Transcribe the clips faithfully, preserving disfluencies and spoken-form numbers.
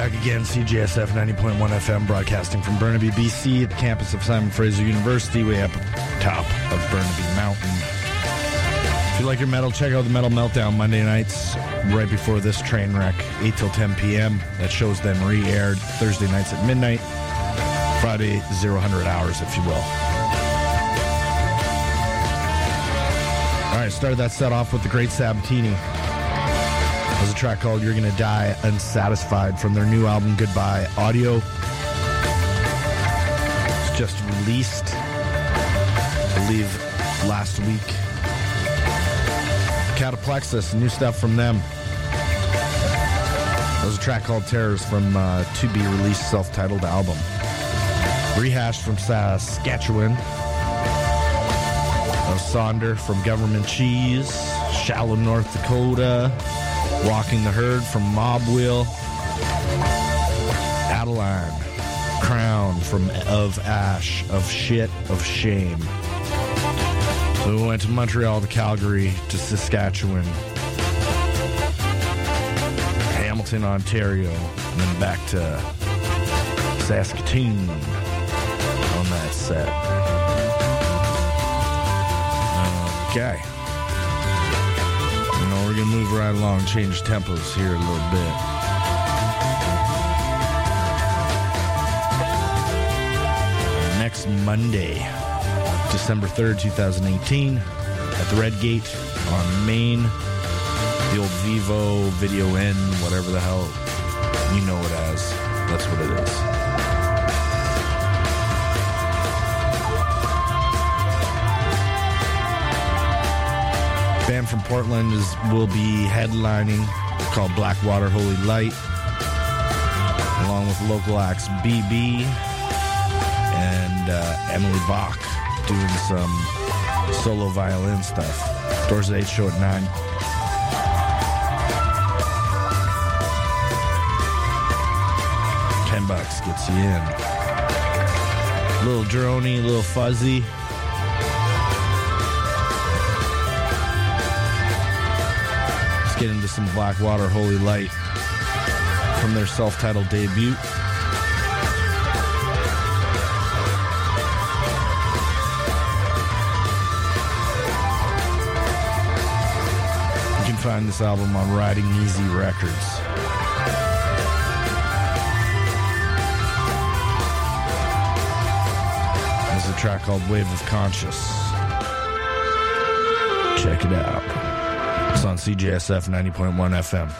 back again, C J S F ninety point one F M, broadcasting from Burnaby, B C, at the campus of Simon Fraser University, way up top of Burnaby Mountain. If you like your metal, check out the Metal Meltdown Monday nights, right before this train wreck, eight till ten p.m. That show's then re-aired Thursday nights at midnight, Friday, zero hundred hours, if you will. All right, started that set off with the Great Sabatini. There's a track called You're Gonna Die Unsatisfied from their new album Goodbye Audio. It's just released, I believe, last week. Cataplexus, new stuff from them. There's a track called Terrors from uh, to-be-released self-titled album. Rehashed from Saskatchewan. Sonder from Government Cheese. Shallow, North Dakota. Walking the Herd from Mob Wheel. Adeline, Crown from Of Ash, Of Shit, Of Shame. So we went to Montreal, to Calgary, to Saskatchewan, Hamilton, Ontario, and then back to Saskatoon on that set. Okay. We're going to move right along, change tempos here a little bit. Next Monday, December third, twenty eighteen, at the Red Gate on Main, the old Vivo, Video N, whatever the hell you know it as. That's what it is. Band from Portland is will be headlining, called Blackwater Holy Light, along with local acts B B and uh, Emily Bach doing some solo violin stuff. Doors at eight, show at nine. Ten bucks gets you in. Little droney, little fuzzy. Get into some Blackwater Holy Light from their self-titled debut. You can find this album on Riding Easy Records. There's a track called Wave of Conscious. Check it out. It's on C J S F ninety point one F M.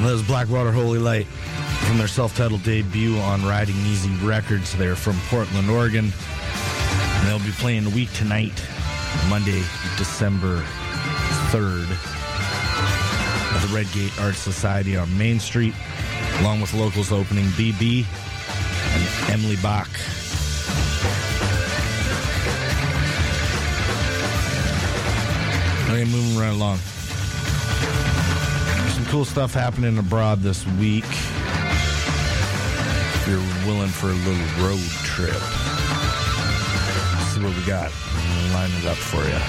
That was Blackwater Holy Light from their self-titled debut on Riding Easy Records. They're from Portland, Oregon. And they'll be playing a week tonight, Monday, December third, at the Redgate Art Society on Main Street, along with locals opening B B and Emily Bach. Okay, moving right along. There's some cool stuff happening abroad this week. If you're willing for a little road trip, let's see what we got. I'll line it up for you.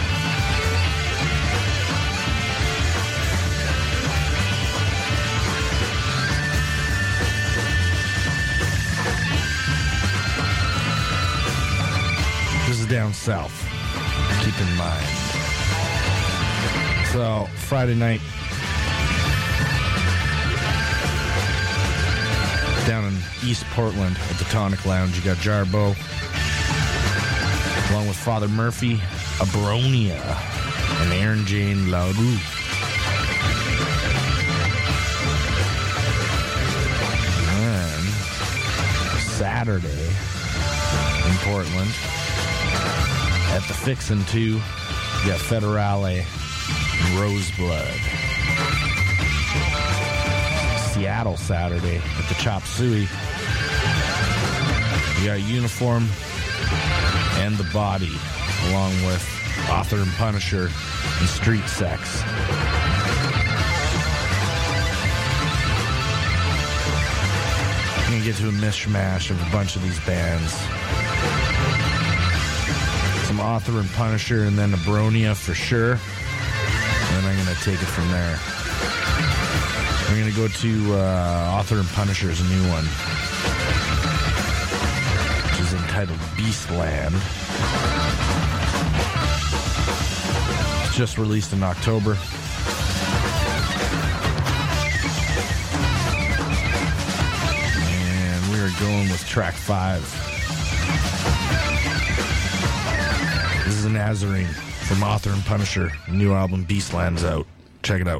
This is down south. Keep in mind. So, Friday night, down in East Portland at the Tonic Lounge, you got Jarbo, along with Father Murphy, Abronia, and Aaron Jane LaRue. And Saturday in Portland, at the Fixin' two, you got Federale, Roseblood. Seattle Saturday at the Chop Suey. You got Uniform and The Body, along with Author and Punisher and Street Sex. I'm going to get to a mishmash of a bunch of these bands. Some Author and Punisher, and then Abronia for sure. And then I'm going to take it from there. We're going to go to uh, Author and Punisher's new one, which is entitled Beastland. It's just released in October. And we are going with track five. This is a Nazarene from Author and Punisher. New album Beastland's out. Check it out.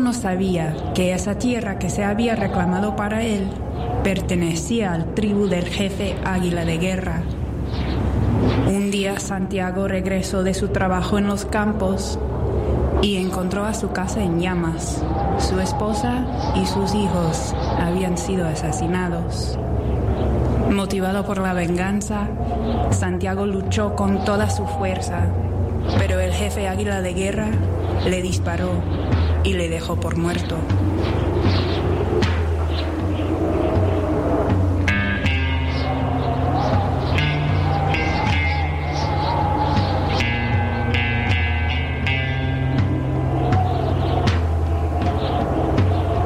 no sabía que esa tierra que se había reclamado para él pertenecía al tribu del jefe Águila de Guerra. Un día Santiago regresó de su trabajo en los campos y encontró a su casa en llamas. Su esposa y sus hijos habían sido asesinados. Motivado por la venganza, Santiago luchó con toda su fuerza, pero el jefe Águila de Guerra le disparó y le dejó por muerto.